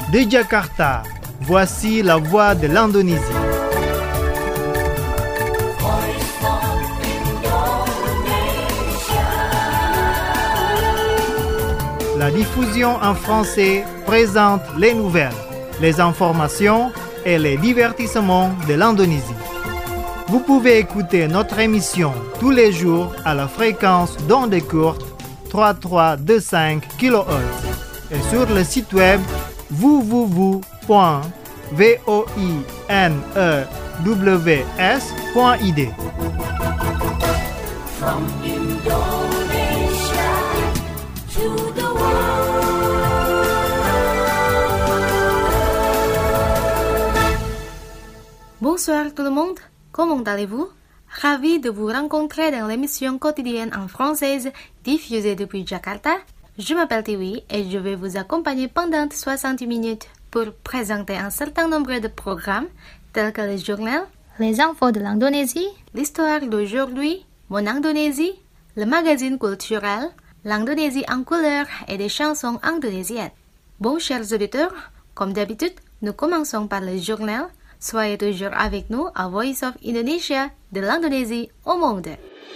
De Jakarta, voici la voix de l'Indonésie. La diffusion en français présente les nouvelles, les informations et les divertissements de l'Indonésie. Vous pouvez écouter notre émission tous les jours à la fréquence d'ondes courtes 3325 kHz et sur le site web www.voinews.id. From Indonesia to the world. Bonsoir tout le monde, comment allez-vous? Ravi de vous rencontrer dans l'émission quotidienne en française diffusée depuis Jakarta. Je m'appelle Tiwi et je vais vous accompagner pendant 60 minutes pour présenter un certain nombre de programmes tels que le journal, les infos de l'Indonésie, l'histoire d'aujourd'hui, Mon Indonésie, le magazine culturel, l'Indonésie en couleur et des chansons indonésiennes. Bon, chers auditeurs, comme d'habitude, nous commençons par le journal. Soyez toujours avec nous à Voice of Indonesia, de l'Indonésie au monde.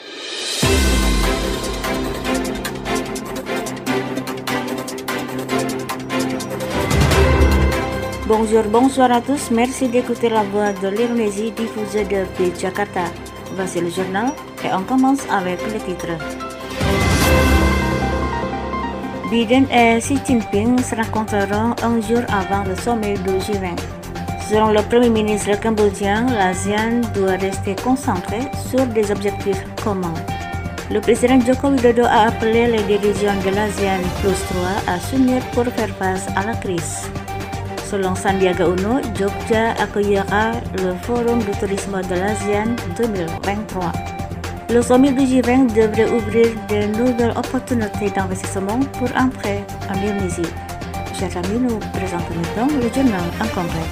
Bonjour à tous. Merci d'écouter la voix de l'Indonésie diffusée depuis Jakarta. Voici le journal et on commence avec les titres. Biden et Xi Jinping se rencontreront un jour avant le sommet de G20. Selon le Premier ministre cambodgien, l'ASEAN doit rester concentré sur des objectifs communs. Le président Joko Widodo a appelé les dirigeants de l'ASEAN Plus 3 à s'unir pour faire face à la crise. Selon Sandiaga Uno, Jogja accueillera le Forum du tourisme de l'ASEAN 2023. Le sommet du G20 devrait ouvrir de nouvelles opportunités d'investissement pour entrer en Indonésie. Chers amis, nous présentons maintenant le journal en complet.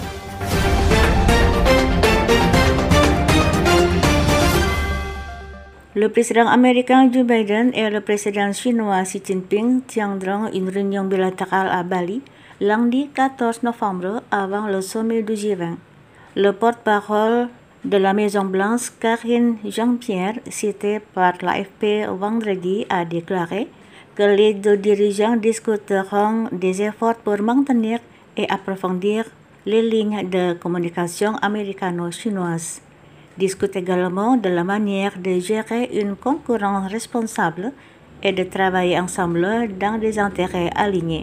Le président américain Joe Biden et le président chinois Xi Jinping tiendront une réunion bilatérale à Bali lundi 14 novembre avant le sommet du G20. Le porte-parole de la Maison-Blanche, Karine Jean-Pierre, cité par l'AFP vendredi, a déclaré que les deux dirigeants discuteront des efforts pour maintenir et approfondir les lignes de communication américano-chinoises. Discutent également de la manière de gérer une concurrence responsable et de travailler ensemble dans des intérêts alignés.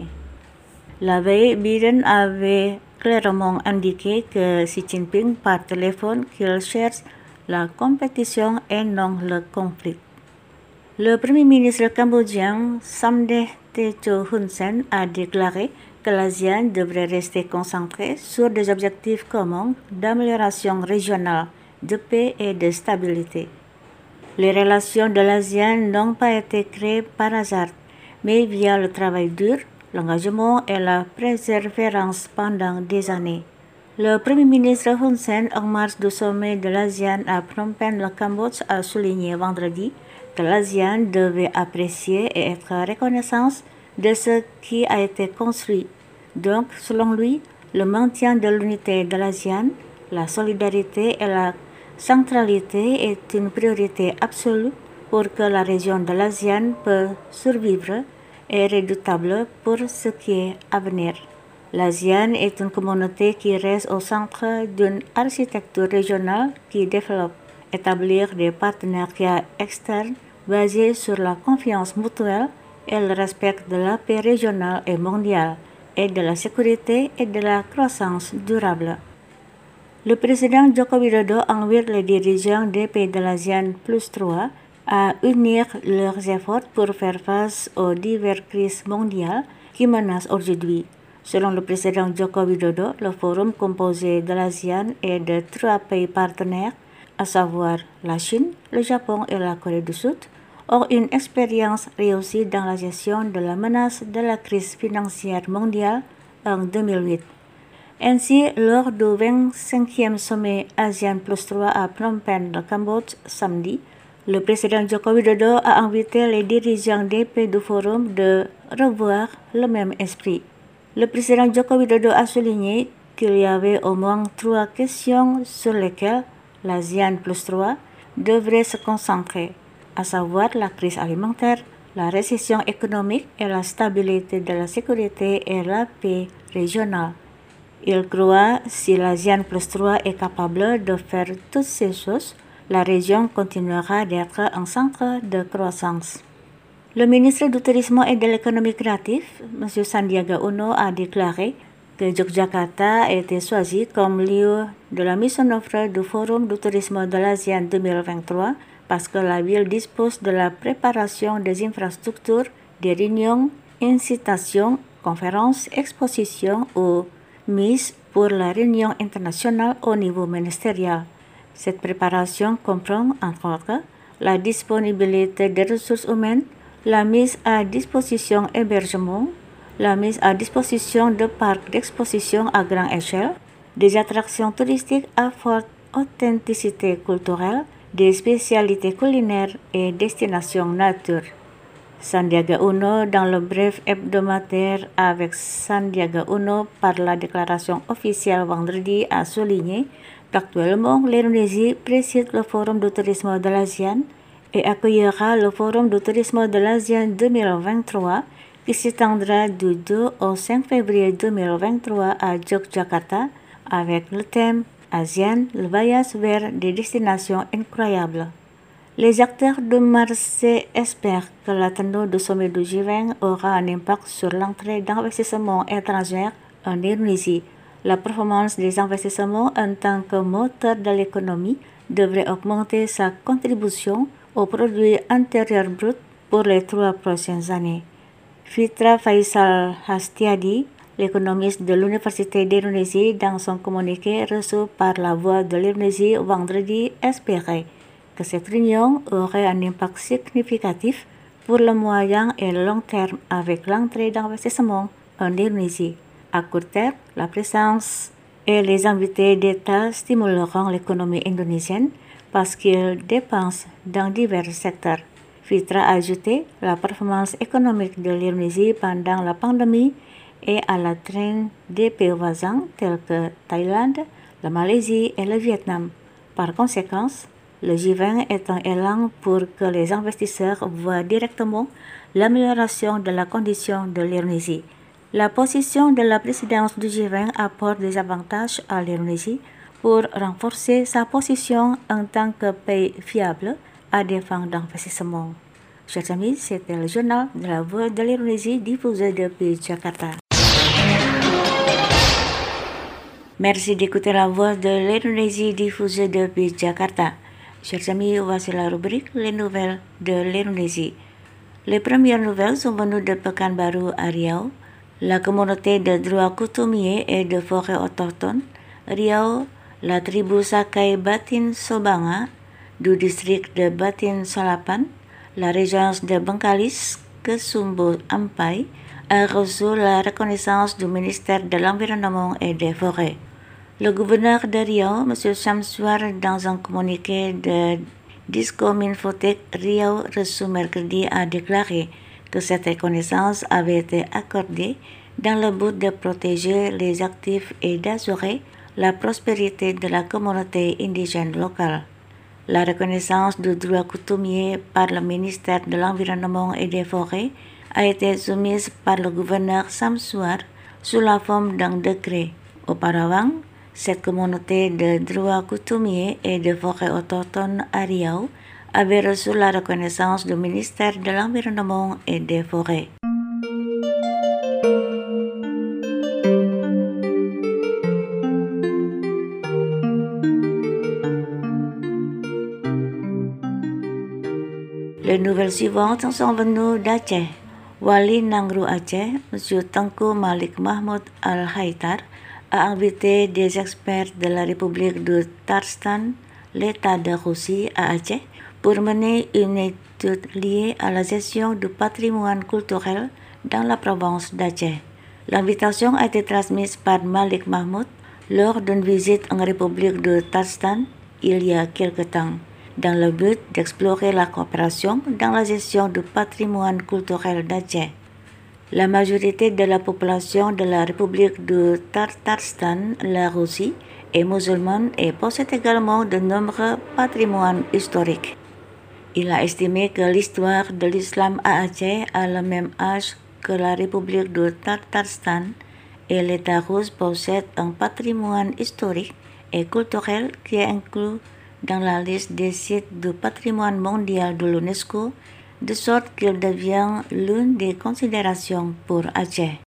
La veille, Biden avait clairement indiqué que Xi Jinping par téléphone qu'il cherche la compétition et non le conflit. Le Premier ministre cambodgien Samdech Techo Hun Sen a déclaré que l'ASEAN devrait rester concentrée sur des objectifs communs d'amélioration régionale, de paix et de stabilité. Les relations de l'ASEAN n'ont pas été créées par hasard, mais via le travail dur, l'engagement et la persévérance pendant des années. Le Premier ministre Hun Sen, en marge du sommet de l'ASEAN à Phnom Penh, le Cambodge, a souligné vendredi que l'ASEAN devait apprécier et être reconnaissante de ce qui a été construit. Donc, selon lui, le maintien de l'unité de l'ASEAN, la solidarité et la centralité est une priorité absolue pour que la région de l'ASEAN puisse survivre et redoutable pour ce qui est à venir. L'ASEAN est une communauté qui reste au centre d'une architecture régionale qui développe, établir des partenariats externes basés sur la confiance mutuelle et le respect de la paix régionale et mondiale, et de la sécurité et de la croissance durable. Le président Joko Widodo invite les dirigeants des pays de l'ASEAN Plus 3 à unir leurs efforts pour faire face aux diverses crises mondiales qui menacent aujourd'hui. Selon le président Joko Widodo, le forum composé de l'ASEAN et de 3 pays partenaires, à savoir la Chine, le Japon et la Corée du Sud, ont une expérience réussie dans la gestion de la menace de la crise financière mondiale en 2008. Ainsi, lors du 25e sommet ASEAN Plus 3 à Phnom Penh, le Cambodge, samedi, le président Joko Widodo a invité les dirigeants des pays du forum de revoir le même esprit. Le président Joko Widodo a souligné qu'il y avait au moins 3 questions sur lesquelles l'ASEAN plus 3 devrait se concentrer, à savoir la crise alimentaire, la récession économique et la stabilité de la sécurité et la paix régionale. Il croit que si l'ASEAN plus 3 est capable de faire toutes ces choses, la région continuera d'être un centre de croissance. Le ministre du Tourisme et de l'économie créative, M. Sandiaga Uno, a déclaré que Yogyakarta a été choisi comme lieu de la mise en œuvre du Forum du tourisme de l'ASEAN 2023 parce que la ville dispose de la préparation des infrastructures, des réunions, incitations, conférences, expositions ou mises pour la réunion internationale au niveau ministériel. Cette préparation comprend entre autres la disponibilité des ressources humaines, la mise à disposition hébergement, la mise à disposition de parcs d'exposition à grande échelle, des attractions touristiques à forte authenticité culturelle, des spécialités culinaires et destinations nature. Sandiaga Uno, dans le bref hebdomadaire avec Sandiaga Uno par la déclaration officielle vendredi, a souligné qu'actuellement l'Indonésie préside le Forum du tourisme de l'ASEAN et accueillera le Forum du tourisme de l'ASEAN 2023 qui s'étendra du 2 au 5 février 2023 à Yogyakarta avec le thème ASEAN, le voyage vers des destinations incroyables. Les acteurs du marché espèrent que la tenue du sommet du G20 aura un impact sur l'entrée d'investissements étrangers en Indonésie. La performance des investissements en tant que moteur de l'économie devrait augmenter sa contribution au produit intérieur brut pour les 3 prochaines années. Fitra Faisal Hastiadi, l'économiste de l'Université d'Indonésie, dans son communiqué reçu par la Voix de l'Indonésie vendredi, espérait que cette réunion aurait un impact significatif pour le moyen et le long terme avec l'entrée d'investissement en Indonésie. À court terme, la présence et les invités d'État stimuleront l'économie indonésienne parce qu'ils dépensent dans divers secteurs. Fitra a ajouté la performance économique de l'Indonésie pendant la pandémie et à la traîne des pays voisins tels que Thaïlande, la Malaisie et le Vietnam. Par conséquent, le G20 est un élan pour que les investisseurs voient directement l'amélioration de la condition de l'Indonésie. La position de la présidence du G20 apporte des avantages à l'Indonésie pour renforcer sa position en tant que pays fiable à des fins d'investissement. Chers amis, c'était le journal de la Voix de l'Indonésie diffusé depuis Jakarta. Merci d'écouter la Voix de l'Indonésie diffusée depuis Jakarta. Chers amis, voici la rubrique Les nouvelles de l'Indonésie. Les premières nouvelles sont venues de Pekanbaru à Riau. La communauté de droits coutumiers et de forêts autochtones, Riau, la tribu Sakai Batin Sobanga, du district de Batin Solapan, la région de Bengkalis, Kesumbo Ampai, a reçu la reconnaissance du ministère de l'Environnement et des Forêts. Le gouverneur de Riau, M. Shamsuar, dans un communiqué de Discominfotech Riau reçu mercredi, a déclaré que cette reconnaissance avait été accordée dans le but de protéger les actifs et d'assurer la prospérité de la communauté indigène locale. La reconnaissance du droit coutumier par le ministère de l'Environnement et des Forêts a été soumise par le gouverneur Shamsuar sous la forme d'un décret. Auparavant, cette communauté de droits coutumiers et de forêts autochtones à Riau avait reçu la reconnaissance du ministère de l'Environnement et des Forêts. Les nouvelles suivantes sont venues d'Aceh. Wali Nangru Aceh, M. Tengku Malik Mahmud Al-Haidar, a invité des experts de la République de Tatarstan, l'État de Russie à Aceh, pour mener une étude liée à la gestion du patrimoine culturel dans la province d'Aceh. L'invitation a été transmise par Malik Mahmud lors d'une visite en République de Tatarstan il y a quelque temps, dans le but d'explorer la coopération dans la gestion du patrimoine culturel d'Aceh. La majorité de la population de la République de Tatarstan, la Russie, est musulmane et possède également de nombreux patrimoines historiques. Il a estimé que l'histoire de l'islam à Aceh a le même âge que la République de Tatarstan et l'État russe possède un patrimoine historique et culturel qui est inclus dans la liste des sites du patrimoine mondial de l'UNESCO, de sorte qu'il devient l'une des considérations pour Aceh.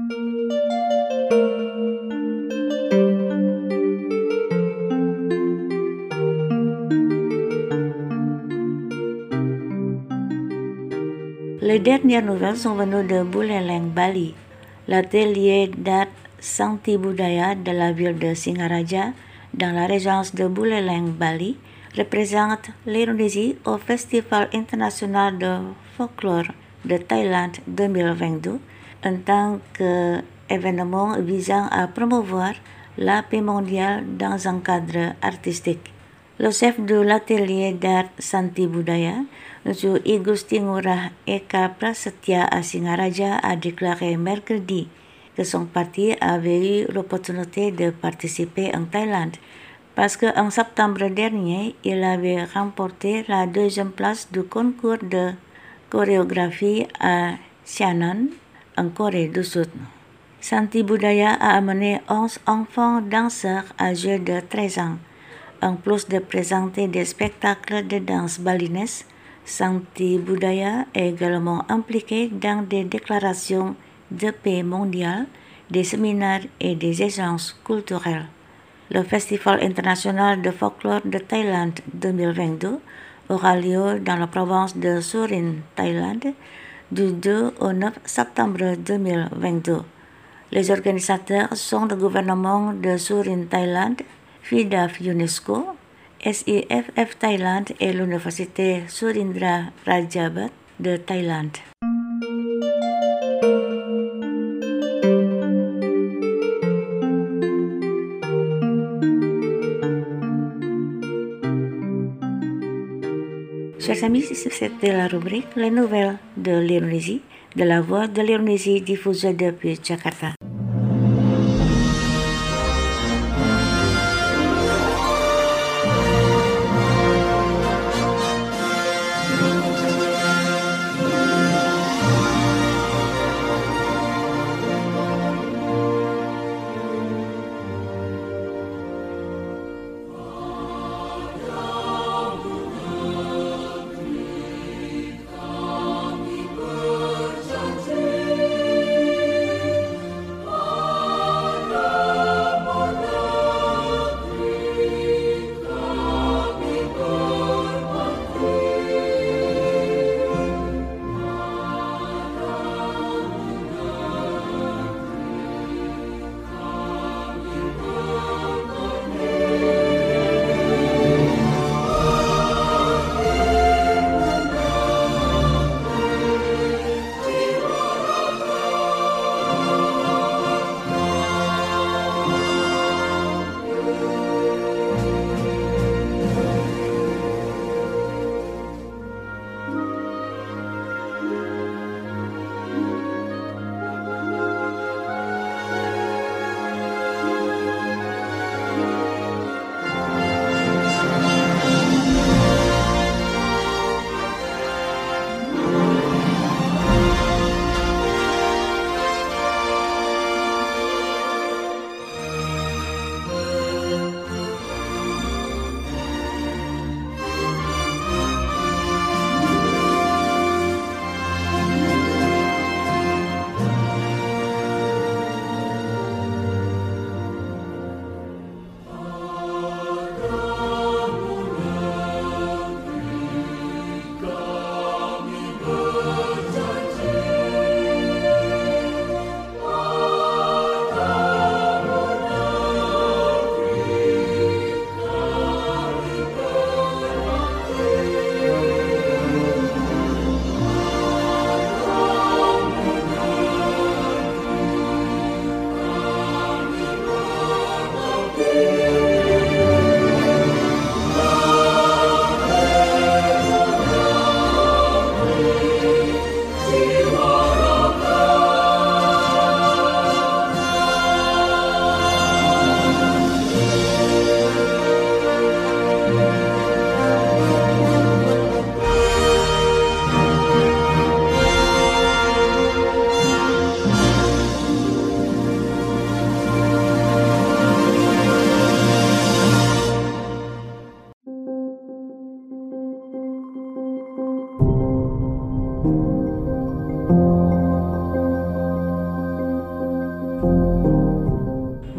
Les dernières nouvelles sont venues de Buleleng, Bali. L'atelier d'art Sangti Budaya de la ville de Singaraja, dans la régence de Buleleng, Bali, représente l'Indonésie au Festival international de folklore de Thaïlande 2022 en tant qu'événement visant à promouvoir la paix mondiale dans un cadre artistique. Le chef de l'atelier d'art Sangti Budaya, M. Igusti Ngurah Eka Prasetya à Singaraja, a déclaré mercredi que son parti avait eu l'opportunité de participer en Thaïlande parce qu'en septembre dernier, il avait remporté la deuxième place du concours de chorégraphie à Sianan, en Corée du Sud. Sangti Budaya a amené 11 enfants danseurs âgés de 13 ans. En plus de présenter des spectacles de danse balinese, Sangti Budaya est également impliqué dans des déclarations de paix mondiale, des séminaires et des échanges culturels. Le Festival international de folklore de Thaïlande 2022 aura lieu dans la province de Surin, Thaïlande, du 2 au 9 septembre 2022. Les organisateurs sont le gouvernement de Surin, Thaïlande, FIDAF UNESCO, SIFF Thaïlande et l'Université Surindra Rajabat de Thaïlande. Chers amis, c'était la rubrique Les nouvelles de l'Indonésie, de la voix de l'Indonésie diffusée depuis Jakarta.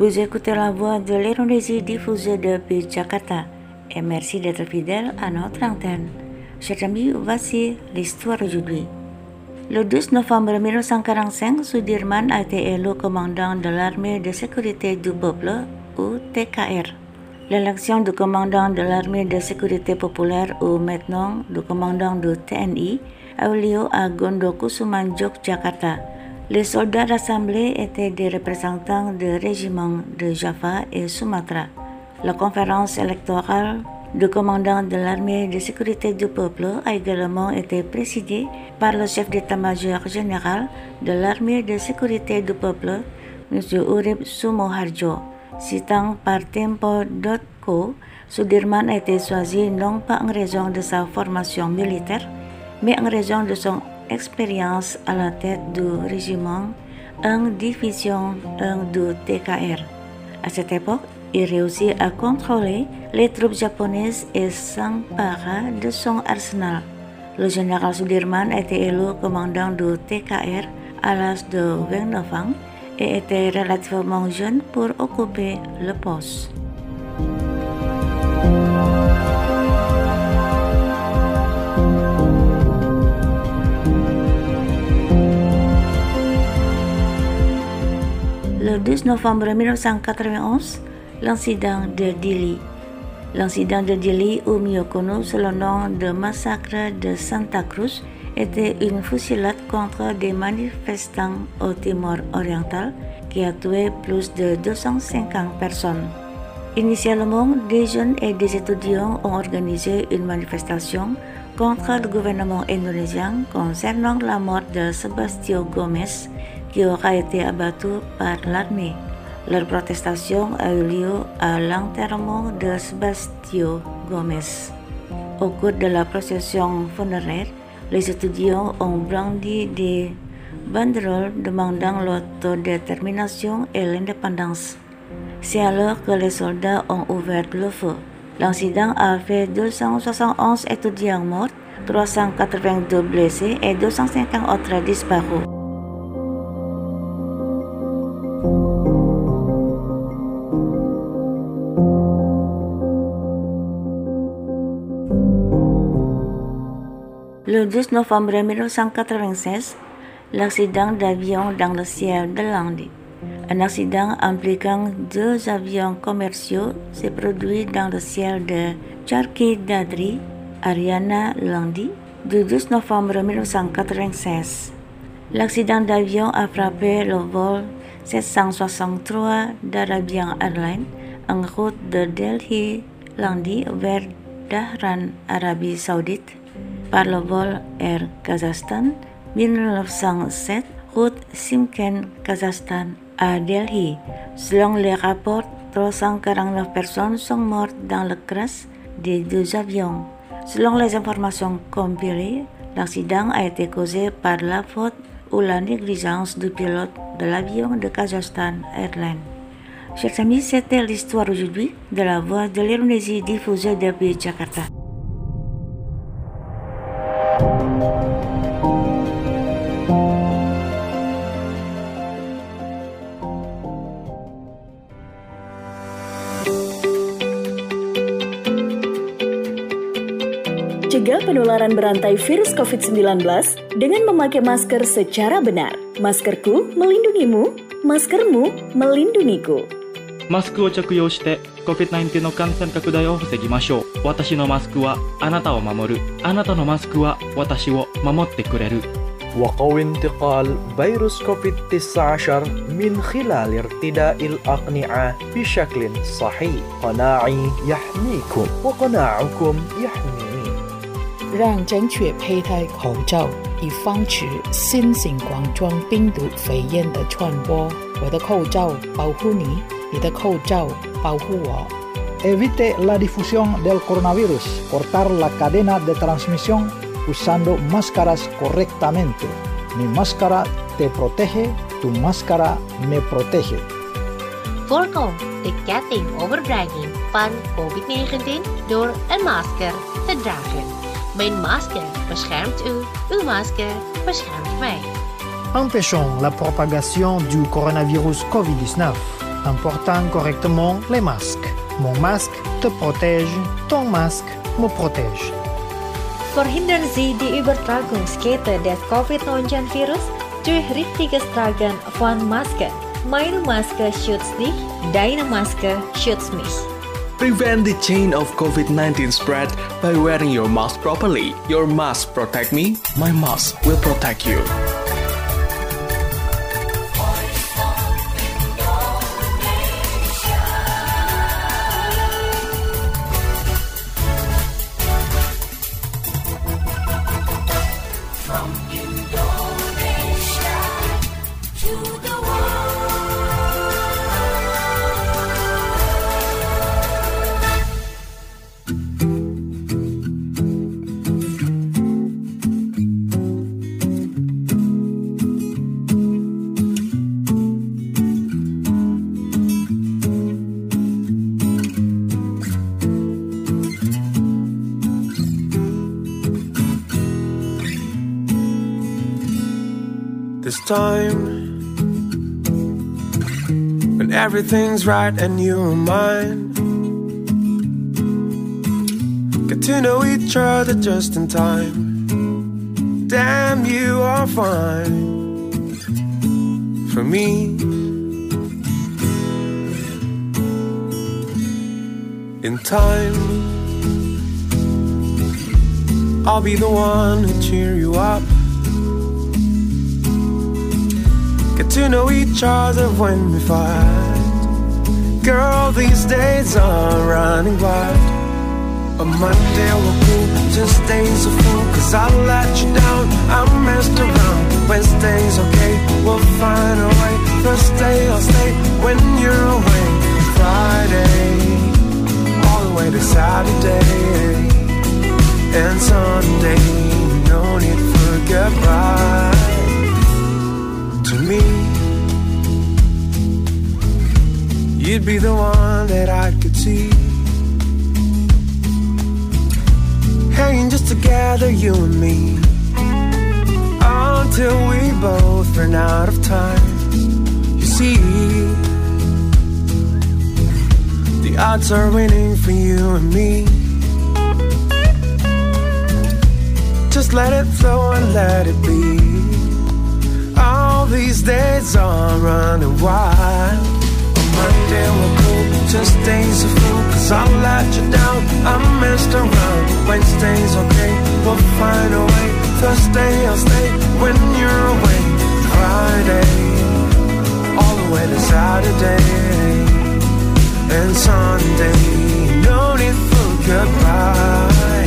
Vous écoutez la voix de l'Indonésie diffusée depuis Jakarta et merci d'être fidèle à notre antenne. Chers amis, voici l'histoire aujourd'hui. Le 12 novembre 1945, Sudirman a été élu commandant de l'armée de sécurité du peuple, ou TKR. L'élection du commandant de l'armée de sécurité populaire, ou maintenant du commandant du TNI, a eu lieu à Gondokusuman, Yogyakarta. Les soldats rassemblés étaient des représentants des régiments de Java et Sumatra. La conférence électorale du commandant de l'armée de sécurité du peuple a également été présidée par le chef d'état-major général de l'armée de sécurité du peuple, M. Urip Sumoharjo. Citant par Tempo.co, Sudirman a été choisi non pas en raison de sa formation militaire, mais en raison de son expérience à la tête du régiment 1 division 1 du TKR. À cette époque, il réussit à contrôler les troupes japonaises et s'empara de son arsenal. Le général Sudirman a été élu commandant du TKR à l'âge de 29 ans et était relativement jeune pour occuper le poste. Le 12 novembre 1991, l'incident de Dili. L'incident de Dili, ou mieux connu sous le nom de massacre de Santa Cruz, était une fusillade contre des manifestants au Timor oriental qui a tué plus de 250 personnes. Initialement, des jeunes et des étudiants ont organisé une manifestation contre le gouvernement indonésien concernant la mort de Sebastio Gomez, qui aura été abattu par l'armée. Leur protestation a eu lieu à l'enterrement de Sebastio Gomez. Au cours de la procession funéraire, les étudiants ont brandi des banderoles demandant l'autodétermination et l'indépendance. C'est alors que les soldats ont ouvert le feu. L'incident a fait 271 étudiants morts, 382 blessés et 250 autres disparus. Le 12 novembre 1996, l'accident d'avion dans le ciel de l'Inde. Un accident impliquant 2 avions commerciaux s'est produit dans le ciel de Charkhi Dadri, Haryana, l'Inde, du 12 novembre 1996. L'accident d'avion a frappé le vol 763 d'Arabian Airlines en route de Delhi, l'Inde, vers Dhahran, Arabie Saoudite, par le vol Air Kazakhstan 1907, route Shymkent, Kazakhstan, à Delhi. Selon les rapports, 349 personnes sont mortes dans le crash des 2 avions. Selon les informations compilées, l'accident a été causé par la faute ou la négligence du pilote de l'avion de Kazakhstan Airlines. Chers amis, c'était l'histoire aujourd'hui de la voix de l'Indonésie diffusée depuis Jakarta. Cegah penularan berantai virus COVID-19 dengan memakai masker secara benar. Maskerku melindungimu, maskermu melindungiku. マスクを着用して COVID-19 の感染拡大を防ぎましょう。私のマスクはあなたを守る。あなたのマスクは私を守ってくれる。 وقوي انتقال فيروس كوفيد-19 من خلال ارتداء الأقنعة بشكل صحيح. قناعي يحميكم وقناعكم يحميني. 让正确佩戴口罩，以防止新型冠状病毒肺炎的传播。我的口罩保护你，你的口罩保护我。 Evite la difusión del coronavirus. Cortar la cadena de transmisión usando máscaras correctamente. Mi máscara te protege, tu máscara me protege. Voorkom de ketting overdraging van COVID-19 door een masker te dragen. Mijn masker beschermt u, uw masker beschermt mij. Empêchons la propagation du coronavirus COVID-19. en portant correctement les masques. Mon masque te protège, ton masque me protège. Verhindern Sie die Übertragungskette des Covid-19-Virus durch richtiges Tragen von Masken. Meine Maske schützt dich, deine Maske schützt mich. Prevent the chain of COVID-19 spread by wearing your mask properly. Your mask protect me, my mask will protect you. This time, when everything's right and you're mine, get to know each other just in time. Damn, you are fine for me. In time, I'll be the one who cheer you up. Get to know each other when we fight. Girl, these days are running wild. A Monday will cool, Tuesdays are full, 'cause I let you down, I messed around. Wednesday's okay, we'll find a way. Thursday I'll stay when you're away. Friday, all the way to Saturday. And Sunday, no need for goodbye. To me, you'd be the one that I could see, hanging just together, you and me, until we both run out of time. You see, the odds are winning for you and me. Just let it flow and let it be. All these days are running wild. On Monday we're cool, Tuesdays are full, 'cause I let you down, I messed around. Wednesday's okay, we'll find a way. Thursday I'll stay when you're away. Friday, all the way to Saturday. And Sunday, no need for goodbye.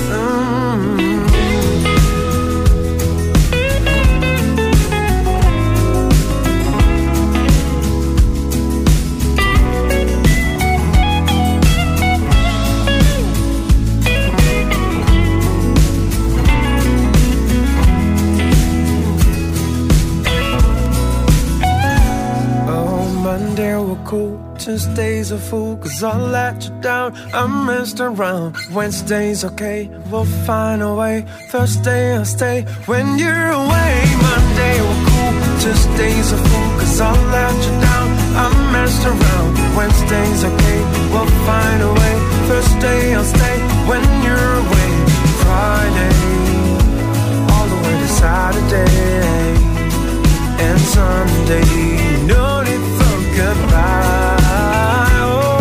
Monday we're cool, Tuesdays are full, 'cause I let you down, I messed around. Wednesday's okay, we'll find a way. Thursday I'll stay when you're away. Monday we're cool, Tuesdays are full, 'cause I let you down, I messed around. Wednesday's okay, we'll find a way. Thursday I'll stay when you're away. Friday, all the way to Saturday. And Sunday, no need for goodbye. Oh,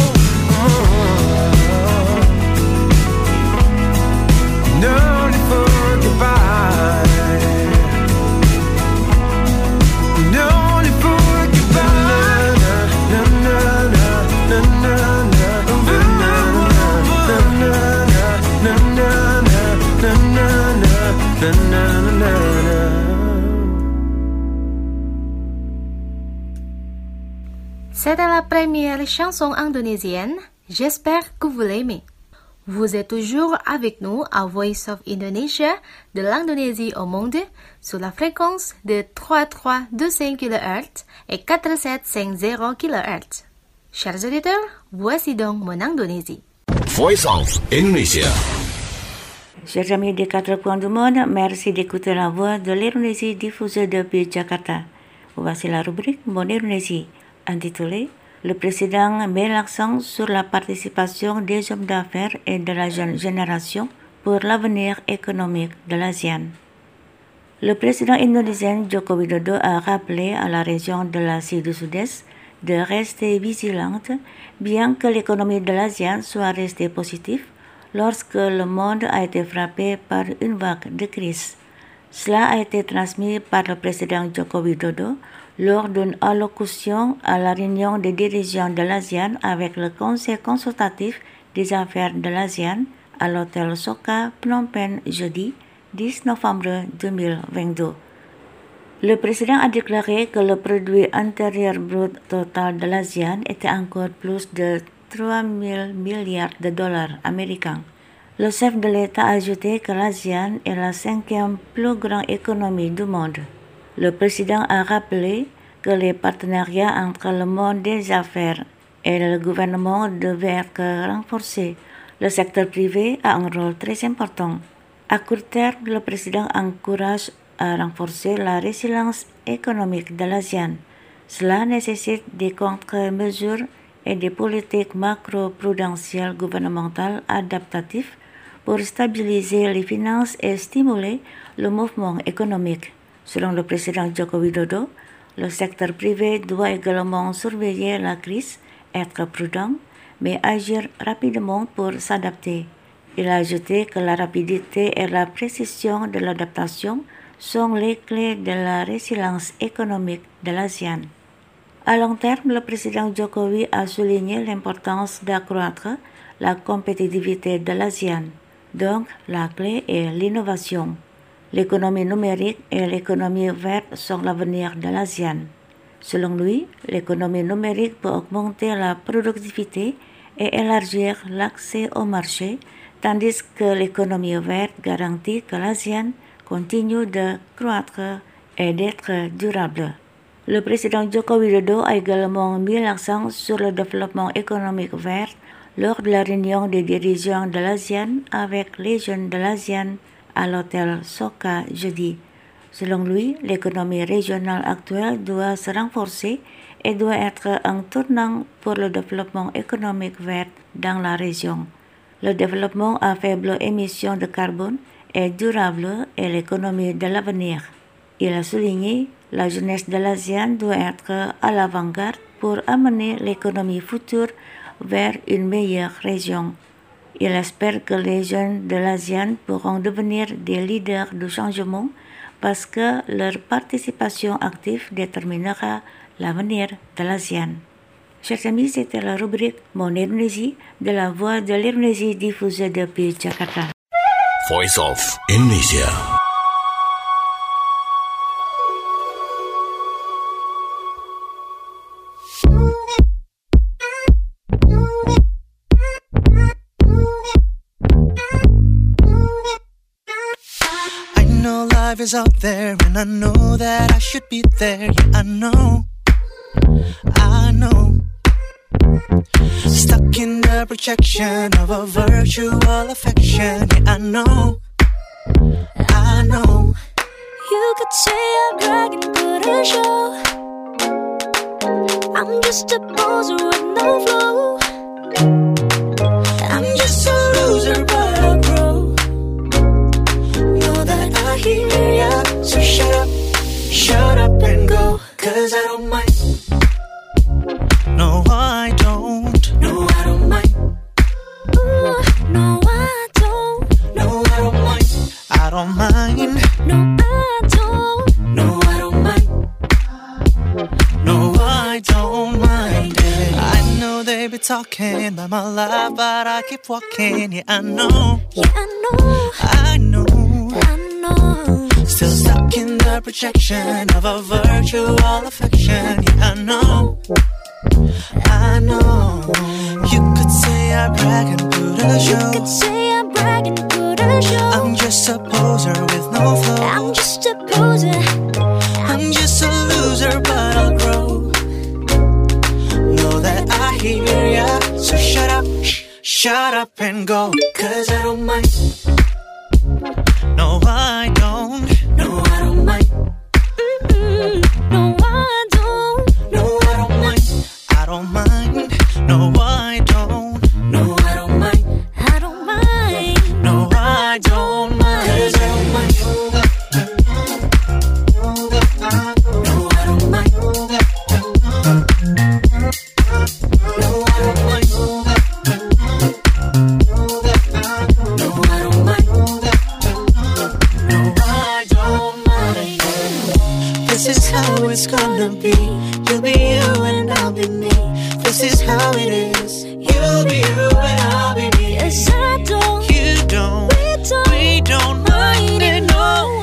no need for goodbye. No need for goodbye. Na na na na na na na na na na na na na. C'était la première chanson indonésienne. J'espère que vous l'aimez. Vous êtes toujours avec nous à Voice of Indonesia de l'Indonésie au monde sur la fréquence de 3325 kHz et 4750 kHz. Chers auditeurs, voici donc mon Indonésie. Voice of Indonesia. Chers amis des quatre coins du monde, merci d'écouter la voix de l'Indonésie diffusée depuis Jakarta. Voici la rubrique Mon Indonésie, intitulée Le président met l'accent sur la participation des hommes d'affaires et de la jeune génération pour l'avenir économique de l'ASEAN. Le président indonésien Joko Widodo a rappelé à la région de l'Asie du Sud-Est de rester vigilante, bien que l'économie de l'ASEAN soit restée positive lorsque le monde a été frappé par une vague de crise. Cela a été transmis par le président Joko Widodo lors d'une allocution à la réunion des dirigeants de l'ASEAN avec le Conseil consultatif des affaires de l'ASEAN à l'hôtel Soka, Phnom Penh, jeudi 10 novembre 2022. Le président a déclaré que le produit intérieur brut total de l'ASEAN était encore plus de 3 000 milliards de dollars américains. Le chef de l'État a ajouté que l'ASEAN est la 5e plus grande économie du monde. Le président a rappelé que les partenariats entre le monde des affaires et le gouvernement devaient être renforcés. Le secteur privé a un rôle très important. À court terme, le président encourage à renforcer la résilience économique de l'ASEAN. Cela nécessite des contre-mesures et des politiques macro-prudentielles gouvernementales adaptatives pour stabiliser les finances et stimuler le mouvement économique. Selon le président Joko Widodo, le secteur privé doit également surveiller la crise, être prudent, mais agir rapidement pour s'adapter. Il a ajouté que la rapidité et la précision de l'adaptation sont les clés de la résilience économique de l'ASEAN. À long terme, le président Jokowi a souligné l'importance d'accroître la compétitivité de l'ASEAN. Donc, la clé est l'innovation. L'économie numérique et l'économie verte sont l'avenir de l'ASEAN. Selon lui, l'économie numérique peut augmenter la productivité et élargir l'accès au marché, tandis que l'économie verte garantit que l'ASEAN continue de croître et d'être durable. Le président Joko Widodo a également mis l'accent sur le développement économique vert lors de la réunion des dirigeants de l'ASEAN avec les jeunes de l'ASEAN à l'hôtel Soka jeudi. Selon lui, l'économie régionale actuelle doit se renforcer et doit être un tournant pour le développement économique vert dans la région. Le développement à faible émission de carbone est durable et l'économie de l'avenir. Il a souligné que la jeunesse de l'ASEAN doit être à l'avant-garde pour amener l'économie future vers une meilleure région. Il espère que les jeunes de l'ASEAN pourront devenir des leaders du changement parce que leur participation active déterminera l'avenir de l'ASEAN. Chers amis, c'était la rubrique Mon Indonésie de la Voix de l'Indonésie diffusée depuis Jakarta. Voice of Indonesia. I know life is out there and I know that I should be there. Yeah, I know. Stuck in the projection of a virtual affection. Yeah, I know. You could say I'm bragging, put a show. I'm just a poser with no flow. I'm just a loser, but I'll grow. Know that I hear ya, so shut up and go. 'Cause I don't mind. No, I don't. No, I don't mind. Ooh, no, I don't. No, I don't mind. I don't mind. No, I don't. No, I don't mind. No, I don't mind it. I know they be talking about my life, but I keep walking. Yeah, I know. Yeah, I know. Still stuck in the projection of a virtual affection. Yeah, I know. You could say I brag and put a show. You could say I brag and put a show. I'm just a poser with no flow. I'm just a poser. I'm just a loser, but I'll grow. Know that I hear ya, so shut up and go. 'Cause I don't mind. No, I don't. No, I don't mind. No, I don't. No, I don't mind. I don't mind. it's gonna be. You'll be you and I'll be me. This is how it is. You'll be you and I'll be me. Yes, I don't. You don't. We don't mind it, no.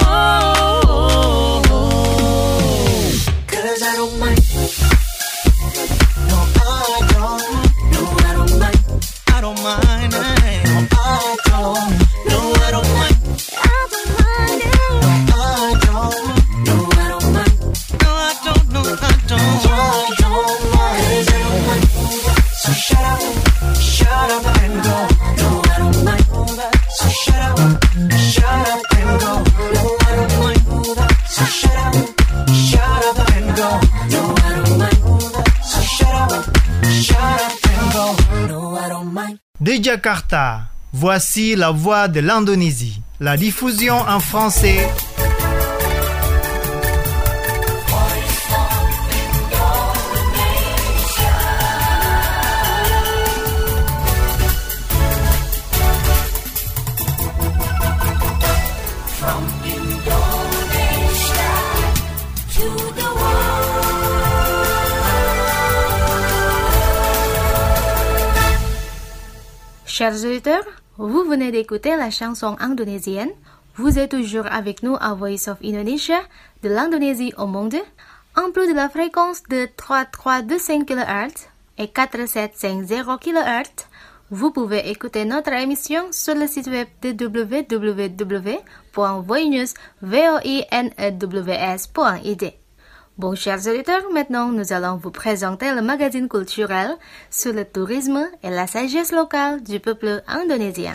'Cause I don't mind. No, I don't. No, I don't mind. I don't mind. No, I don't. No, I don't mind. I don't mind it. No, I don't. No, I don't mind. No, I don't. No, I don't. I don't mind. 'Cause I don't mind. So shut up and go. No, I don't mind. So shut up and go. No, I don't mind. So shut up and go. No, I don't mind. So shut up and go. No, I don't mind. De Jakarta, voici la voix de l'Indonésie. La diffusion en français. Chers auditeurs, vous venez d'écouter la chanson indonésienne. Vous êtes toujours avec nous à Voice of Indonesia, de l'Indonésie au monde. En plus de la fréquence de 3325 kHz et 4750 kHz, vous pouvez écouter notre émission sur le site web de www.voinews.id. Bon, chers auditeurs, maintenant nous allons vous présenter le magazine culturel sur le tourisme et la sagesse locale du peuple indonésien.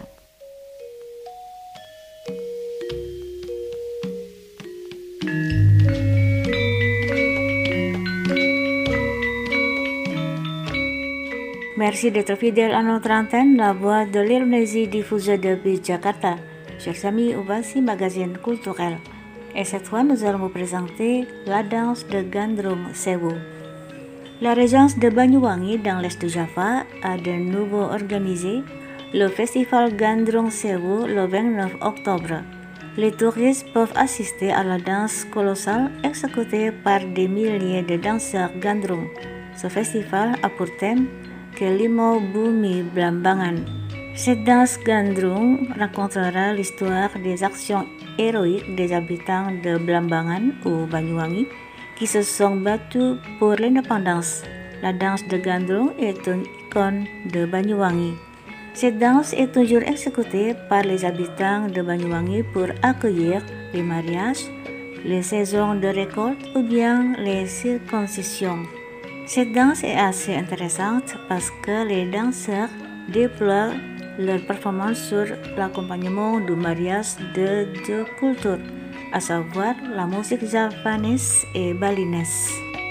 Merci d'être fidèle à notre antenne, la voix de l'Indonésie diffusée depuis Jakarta. Chers amis, voici magazine culturel. Et cette fois, nous allons vous présenter la danse de Gandrung Sewu. La régence de Banyuwangi dans l'est de Java a de nouveau organisé le festival Gandrung Sewu le 29 octobre. Les touristes peuvent assister à la danse colossale exécutée par des milliers de danseurs Gandrung. Ce festival a pour thème Kelimo Bumi Blambangan. Cette danse Gandrung racontera l'histoire des actions héroïques des habitants de Blambangan ou Banyuwangi qui se sont battus pour l'indépendance. La danse de Gandrung est une icône de Banyuwangi. Cette danse est toujours exécutée par les habitants de Banyuwangi pour accueillir les mariages, les saisons de récolte ou bien les circoncisions. Cette danse est assez intéressante parce que les danseurs déploient leur performance sur l'accompagnement du mariage de deux cultures, à savoir la musique javanaise et balinaise.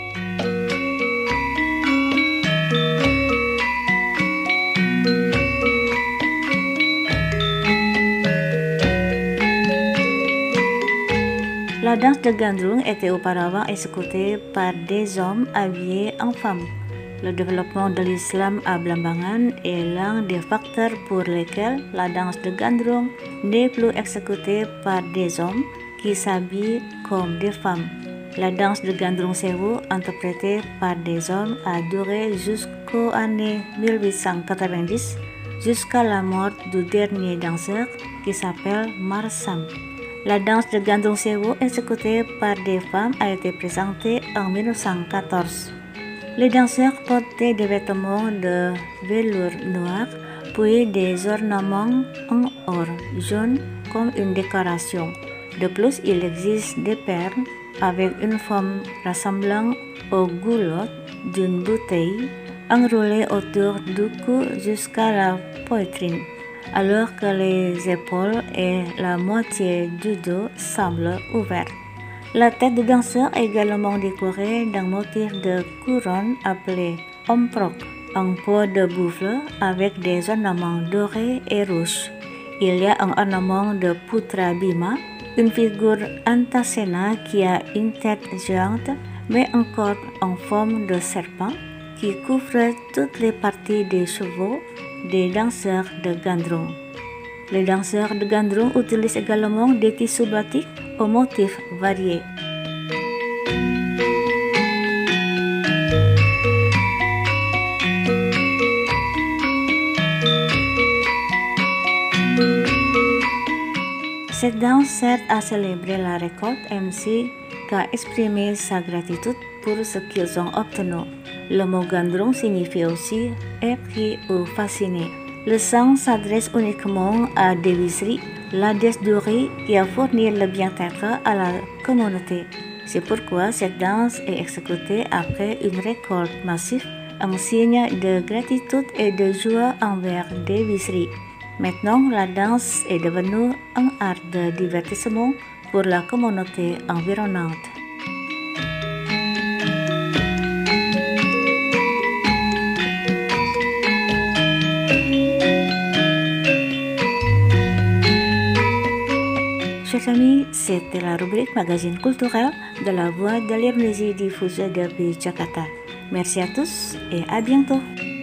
La danse de Gandrung était auparavant exécutée par des hommes habillés en femmes. Le développement de l'islam à Blambangan est l'un des facteurs pour lesquels la danse de Gandrung n'est plus exécutée par des hommes qui s'habillent comme des femmes. La danse de Gandrung Sewu, interprétée par des hommes, a duré jusqu'aux années 1890, jusqu'à la mort du dernier danseur qui s'appelle Marsam. La danse de Gandrung Sewu, exécutée par des femmes, a été présentée en 1914. Les danseurs portaient des vêtements de velours noir, puis des ornements en or jaune comme une décoration. De plus, il existe des perles avec une forme ressemblant au goulot d'une bouteille enroulée autour du cou jusqu'à la poitrine, alors que les épaules et la moitié du dos semblent ouvertes. La tête du danseur est également décorée d'un motif de couronne appelé omprok, en peau de buffle avec des ornements dorés et rouges. Il y a un ornement de Putra Bima, une figure Antasena qui a une tête géante mais un corps en forme de serpent qui couvre toutes les parties des chevaux des danseurs de Gandrung. Les danseurs de Gandrung utilisent également des tissus batiks aux motifs variés. Cette danse sert à célébrer la récolte ainsi qu'à exprimer sa gratitude pour ce qu'ils ont obtenu. Le mot gandrung signifie aussi épris ou fasciné. Le sang s'adresse uniquement à Devi Sri, la déesse du riz qui a fourni le bien-être à la communauté. C'est pourquoi cette danse est exécutée après une récolte massive, un signe de gratitude et de joie envers Devi Sri. Maintenant, la danse est devenue un art de divertissement pour la communauté environnante. Chers amis, c'était la rubrique magazine culturel de la Voix de l'Indonésie diffusée depuis Jakarta. Merci à tous et à bientôt.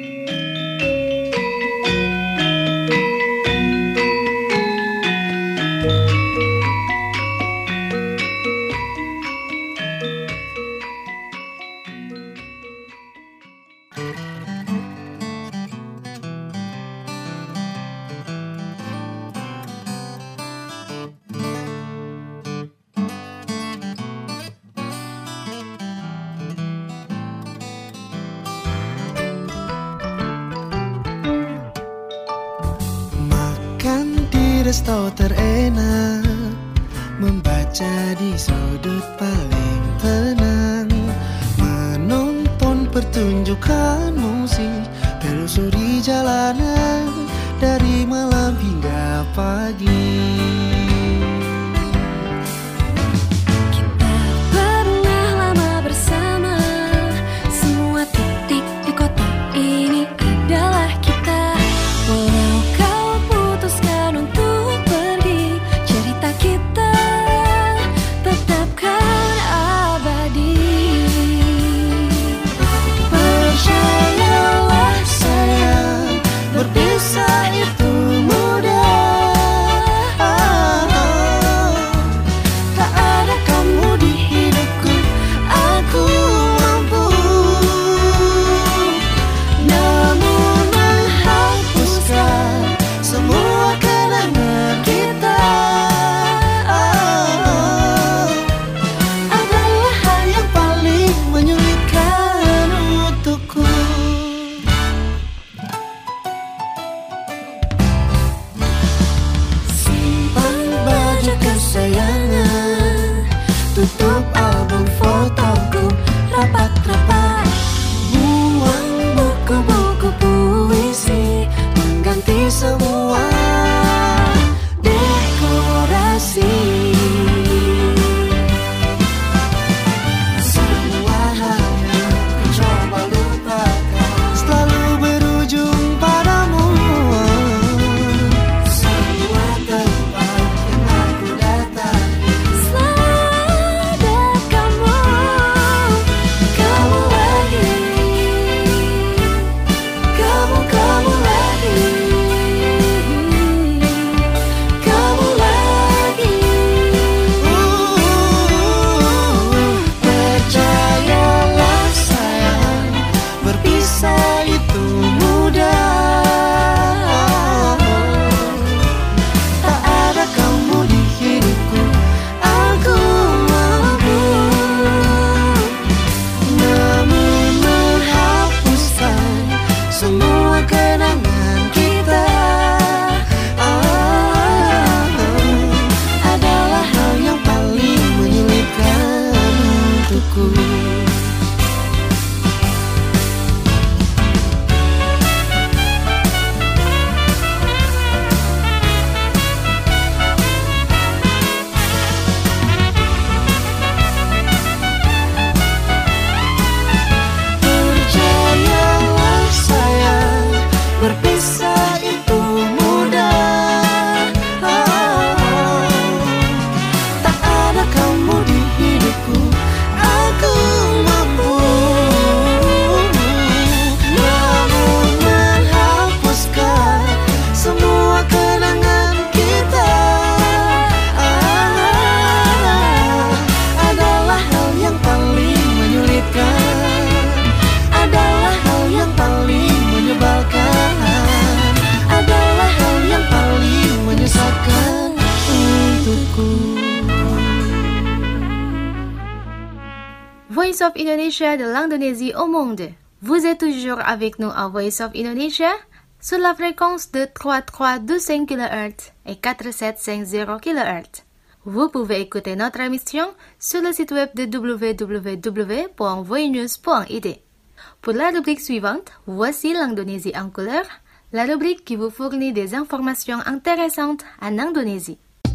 Resto terenak, membaca di sudut paling tenang, menonton pertunjukan musik, telusuri jalanan dari malam hingga pagi. Kita pernah lama bersama, semua titik di kota ini adalah kita. Walau kau putuskan untuk pergi, cerita kita tetapkan abadi. Percayalah sayang, berpisah itu mudah. Tak ada kamu di hidupku, aku mampu. Namun menghapuskan semua kenangan kita adalah hal yang paling menyulitkan untukku. Simpan baju kesayangan, tutup album fotoku rapat-rapat, buang buku-buku puisi, mengganti semua dekorasi. Semua hanya ku coba lupakan, selalu berujung padamu. Semua tempat yang aku datangi, selalu Voice of Indonesia de l'Indonésie au monde. Vous êtes toujours avec nous à Voice of Indonesia sur la fréquence de 3325 kHz et 4750 kHz. Vous pouvez écouter notre émission sur le site web de www.voinews.id. Pour la rubrique suivante, voici l'Indonésie en couleur, la rubrique qui vous fournit des informations intéressantes en Indonésie.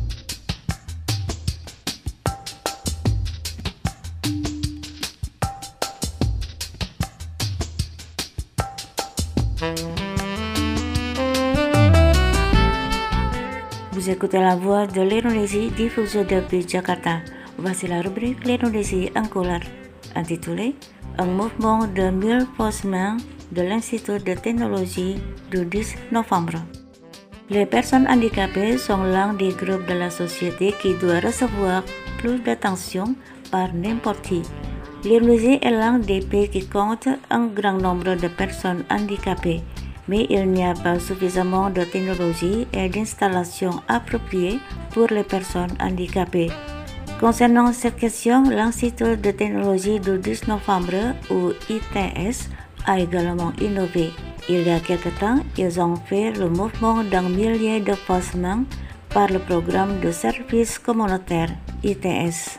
Vous écoutez la voix de l'Indonésie diffusée depuis Jakarta. Voici la rubrique l'Indonésie en couleur, intitulée Un mouvement de 1000 postes-mains de l'Institut de technologie du 10 novembre. Les personnes handicapées sont l'un des groupes de la société qui doit recevoir plus d'attention par n'importe qui. L'Indonésie est l'un des pays qui compte un grand nombre de personnes handicapées, mais il n'y a pas suffisamment de technologie et d'installations appropriées pour les personnes handicapées. Concernant cette question, l'Institut de technologie du 10 novembre, ou ITS, a également innové. Il y a quelque temps, ils ont fait le mouvement d'un millier de postes-mains par le programme de service communautaire ITS.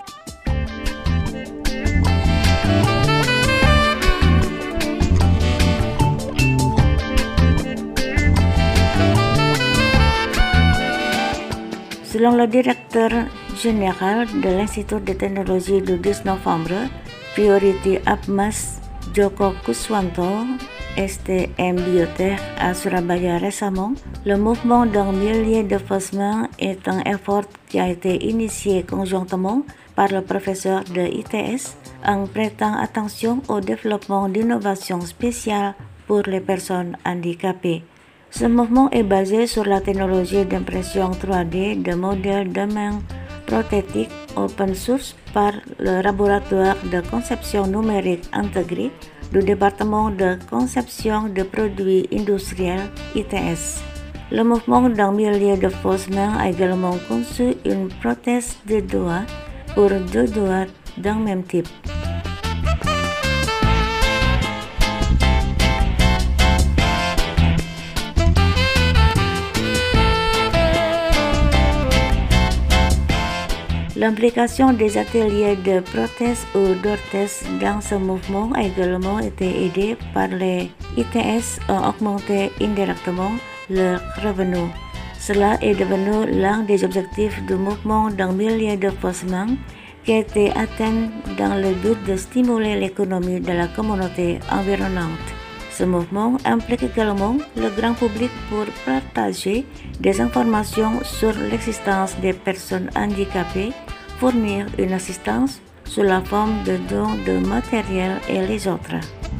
Selon le directeur général de l'Institut de technologie du 10 novembre, Priority Apmas Joko Kuswanto, STM Biotech à Surabaya récemment, le mouvement d'un millier de postes-mains est un effort qui a été initié conjointement par le professeur de ITS en prêtant attention au développement d'innovations spéciales pour les personnes handicapées. Ce mouvement est basé sur la technologie d'impression 3D de modèles de main prothétiques open source par le laboratoire de conception numérique intégrée du département de conception de produits industriels ITS. Le mouvement d'un millier de postes-mains a également conçu une prothèse de doigts pour 2 doigts d'un même type. L'implication des ateliers de prothèses ou d'orthèses dans ce mouvement a également été aidée par les ITS ont augmenté indirectement leurs revenus. Cela est devenu l'un des objectifs du mouvement d'un millier de postes-mains qui a été atteint dans le but de stimuler l'économie de la communauté environnante. Ce mouvement implique également le grand public pour partager des informations sur l'existence des personnes handicapées, fournir une assistance sous la forme de dons de matériel et les autres.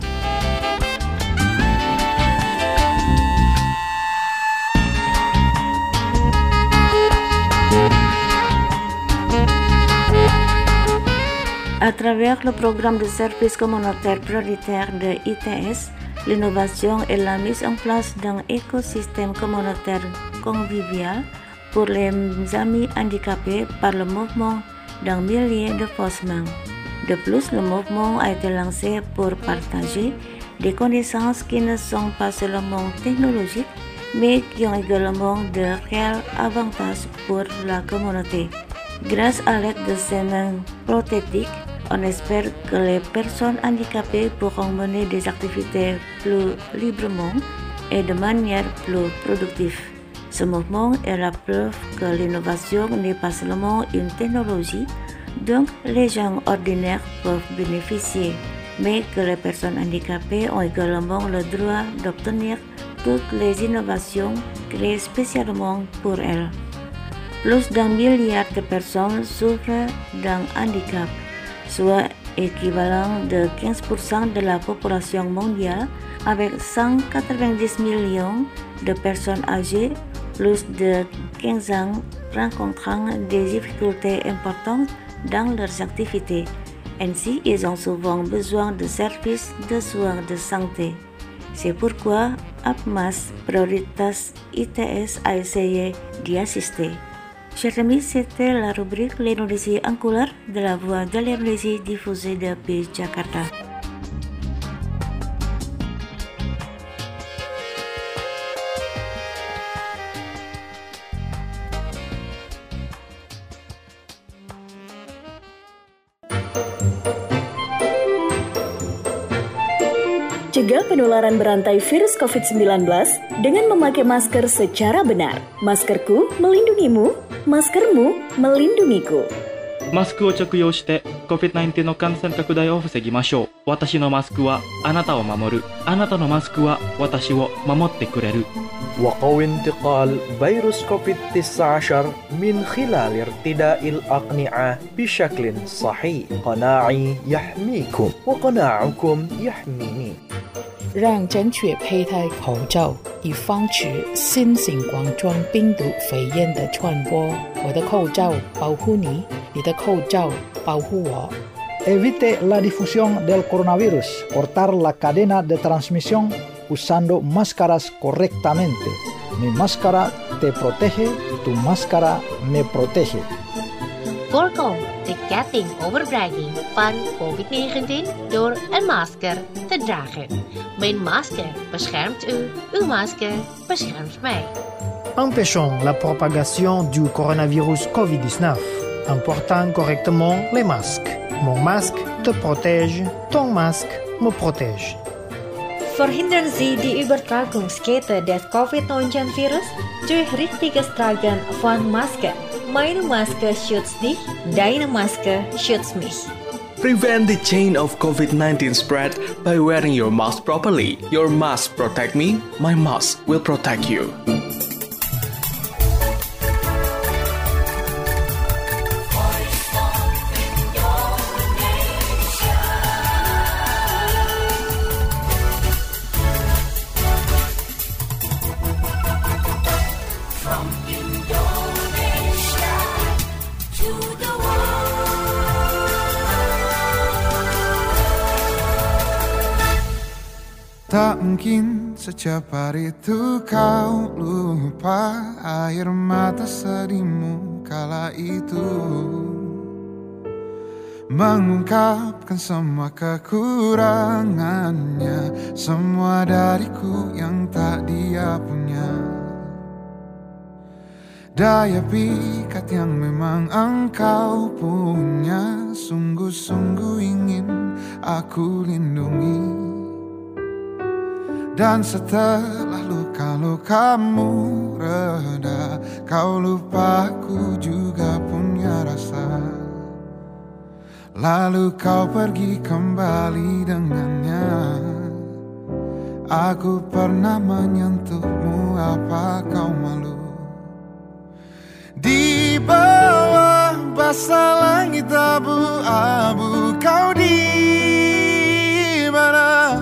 À travers le programme de service communautaire prioritaire de ITS, l'innovation et la mise en place d'un écosystème communautaire convivial pour les amis handicapés par le mouvement d'un millier de postes-mains. De plus, le mouvement a été lancé pour partager des connaissances qui ne sont pas seulement technologiques, mais qui ont également de réels avantages pour la communauté. Grâce à l'aide de ces mains prothétiques, on espère que les personnes handicapées pourront mener des activités plus librement et de manière plus productive. Ce mouvement est la preuve que l'innovation n'est pas seulement une technologie dont les gens ordinaires peuvent bénéficier, mais que les personnes handicapées ont également le droit d'obtenir toutes les innovations créées spécialement pour elles. Plus d'1 milliard de personnes souffrent d'un handicap, soit équivalent de 15% de la population mondiale, avec 190 millions de personnes âgées, plus de 15 ans rencontrant des difficultés importantes dans leurs activités. Ainsi, ils ont souvent besoin de services de soins de santé. C'est pourquoi APMAS Prioritas ITS a essayé d'y assister. Chers amis, c'était la rubrique l'Indonésie en couleur de la voix de l'Indonésie diffusée depuis Jakarta. Cegah penularan berantai virus COVID-19 dengan memakai masker secara benar. Maskerku melindungimu, maskermu melindungiku. マスクを着用して COVID-19 の感染拡大を防ぎましょう。私のマスクはあなたを守る。あなたのマスクは私を守ってくれる。 وقو انتقال فيروس كوفيد-19 من خلال ارتداء الأقنعة بشكل صحيح. قناعي يحميكم وقناعكم يحميني. 让正确佩戴口罩，以防止新型冠状病毒肺炎的传播。我的口罩保护你，你的口罩保护我。 Evite la difusión del coronavirus. Cortar la cadena de transmisión usando máscaras correctamente. Mi máscara te protege, tu máscara me protege. Voorkom de ketting overdraging van COVID-19 door een masker te dragen. Mijn masker beschermt u, uw masker beschermt mij. Empêchons la propagation du coronavirus COVID-19 en portant correctement les masques. Mon masque te protège, ton masque me protège. Verhindern Sie die Übertragungskette des Covid-19-Virus durch richtiges Tragen von Masken. Meine Maske schützt dich, deine Maske schützt mich. Prevent the chain of COVID-19 spread by wearing your mask properly. Your mask protect me, my mask will protect you. Tak mungkin secepat itu kau lupa air mata sedihmu kala itu, mengungkapkan semua kekurangannya, semua dariku yang tak dia punya. Daya pikat yang memang engkau punya, sungguh-sungguh ingin aku lindungi. Dan setelah luka-lukamu reda, kau lupa aku juga punya rasa. Lalu kau pergi kembali dengannya. Aku pernah menyentuhmu, apa kau malu? Di bawah basah langit abu-abu, kau di mana?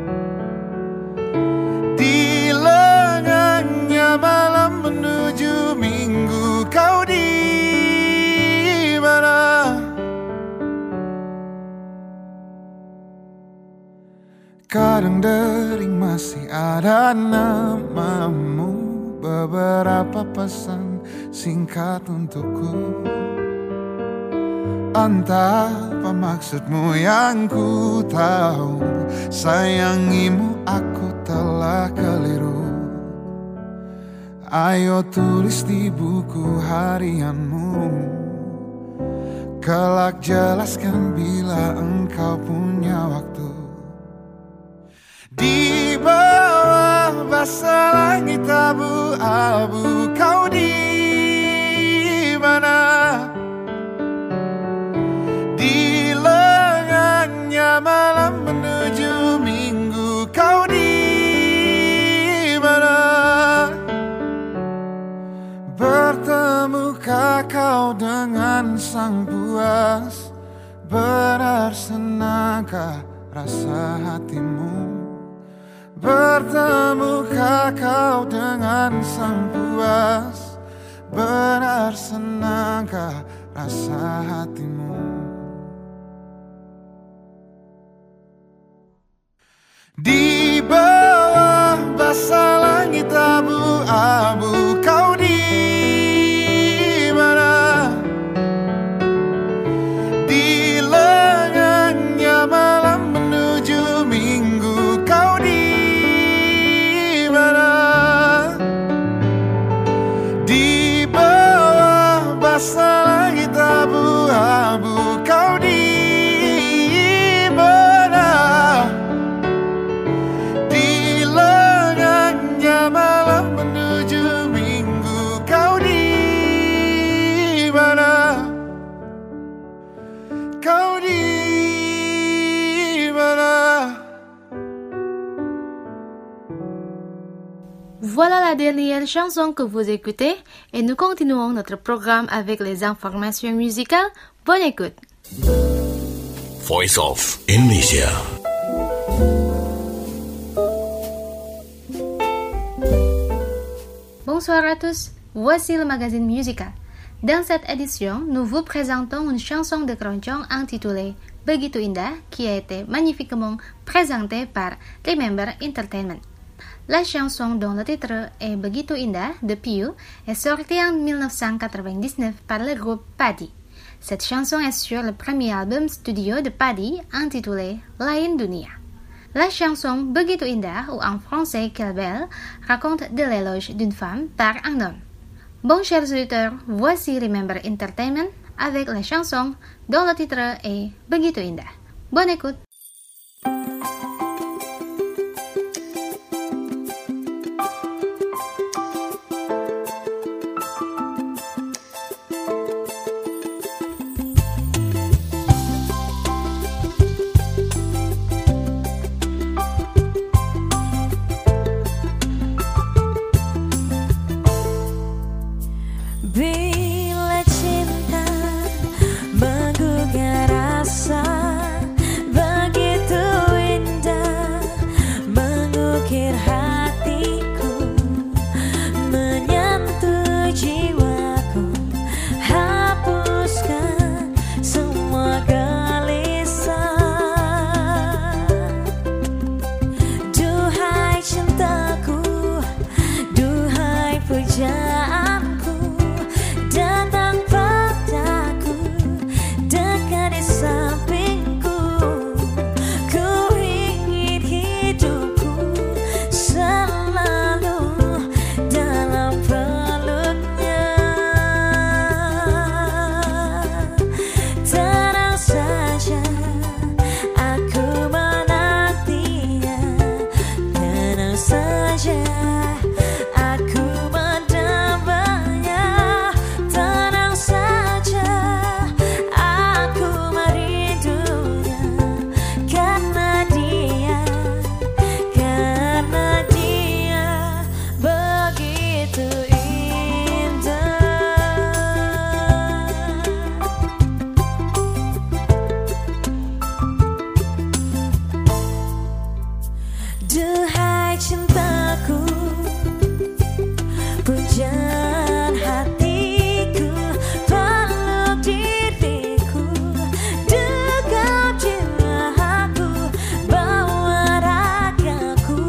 Di lengannya malam menuju minggu, kau di mana? Kadang dering masih ada namamu, beberapa pesan singkat untukku. Entah apa maksudmu yang ku tahu, sayangimu aku telah keliru. Ayo tulis di buku harianmu, kelak jelaskan bila engkau punya waktu. Di bawah basah langit abu-abu, kau di mana? Di lengannya malam menuju minggu, kau di mana? Bertemukah kau dengan sang puas? Benar senangkah rasa hatimu? Bertemukah kau dengan sang puas? Benar senangkah rasa hatimu? Di bawah basah langit abu-abu, kau di mana? la dernière chanson que vous écoutez et nous continuons notre programme avec les informations musicales. Bonne écoute. Voice of Indonesia. Bonsoir à tous, voici le magazine musical. Dans cette édition, nous vous présentons une chanson de Keroncong intitulée Begitu Indah qui a été magnifiquement présentée par Remember Entertainment. La chanson dont le titre est Begitu Indah de Piu est sortie en 1999 par le groupe Padi. Cette chanson est sur le premier album studio de Padi intitulé Lain Dunia. La chanson Begitu Indah ou en français Quelle Belle raconte de l'éloge d'une femme par un homme. Bon chers auditeurs, voici Remember Entertainment avec la chanson dont le titre est Begitu Indah. Bonne écoute. Bila cinta menggugah rasa begitu indah, mengukir hatiku, menyentuh jiwaku, hapuskan semua gelisah. Duhai cintaku, duhai pujaanku, datang padaku, dekat di sampingku. Ku ingin hidupku selalu dalam peluknya. Tenang saja, aku menantinya. Tenang saja, aku mendambanya. Tenang saja, aku merindunya. Karena dia begitu indah. Duhai cintaku, pujaan hatiku, peluk diriku, dekap jiwaku, bawa ragaku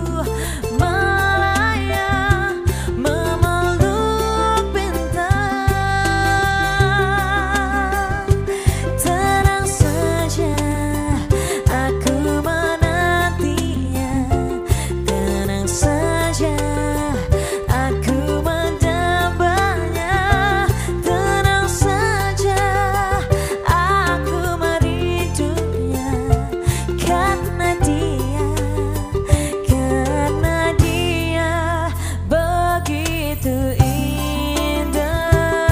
melayang, memeluk bintang. Tenang saja, aku menantinya. Tenang saja, aku mendambanya. Tenang saja, aku merindunya. Karena dia begitu indah.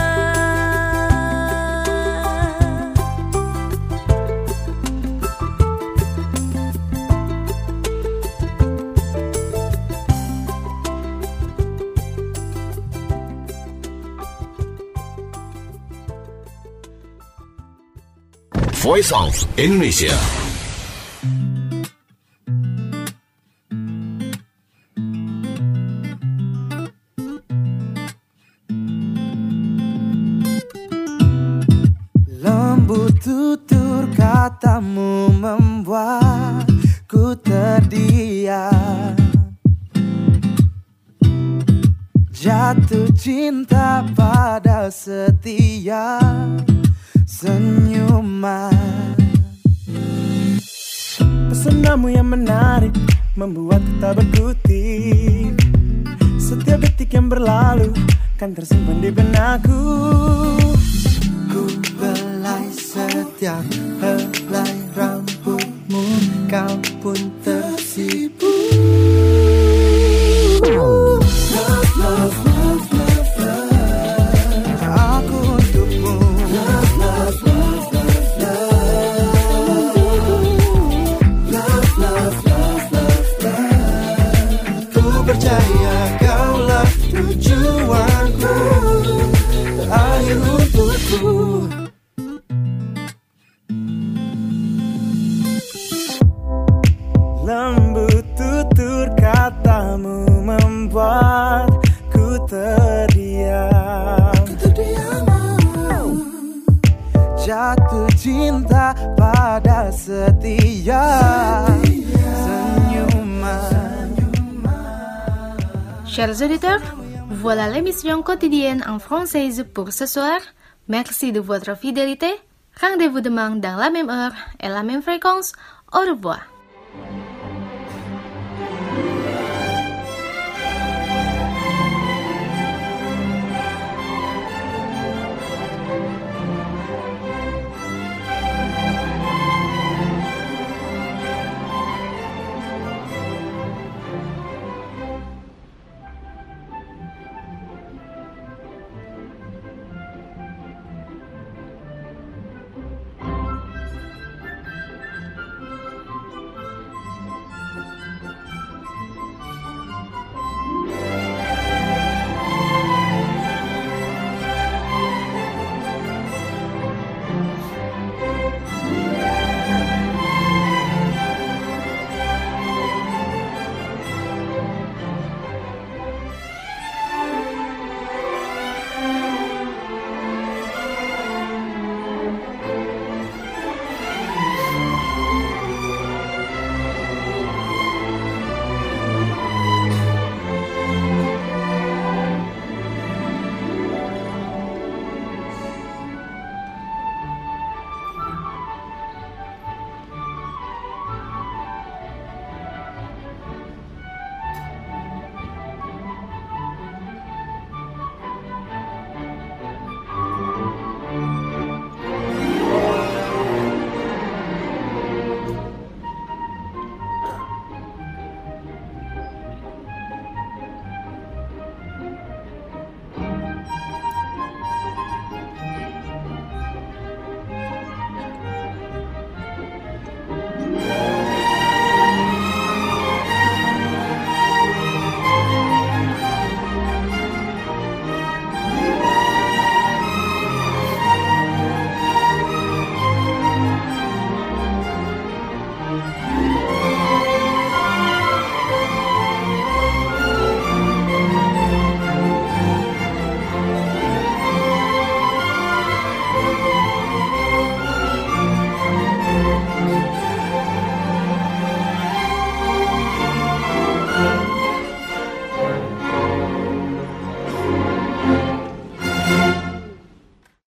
Voice of Indonesia. Lembut tutur katamu membuatku terdiam. Jatuh cinta pada setiap senyuman. Pesonamu yang menarik membuat tak berkutik. Setiap detik yang berlalu kan tersimpan di benakku. Ku belai setiap helai rambutmu, kau pun tersipu. Love, love, love, love, love. Aku untukmu. Love, love, love, love, love. Love, love, love, love, love. Ku percaya kaulah jatuh cinta pada setiap senyuman. Chers auditeurs, voilà l'émission quotidienne en française pour ce soir. Merci de votre fidélité. Rendez-vous demain dans la même heure et la même fréquence. Au revoir.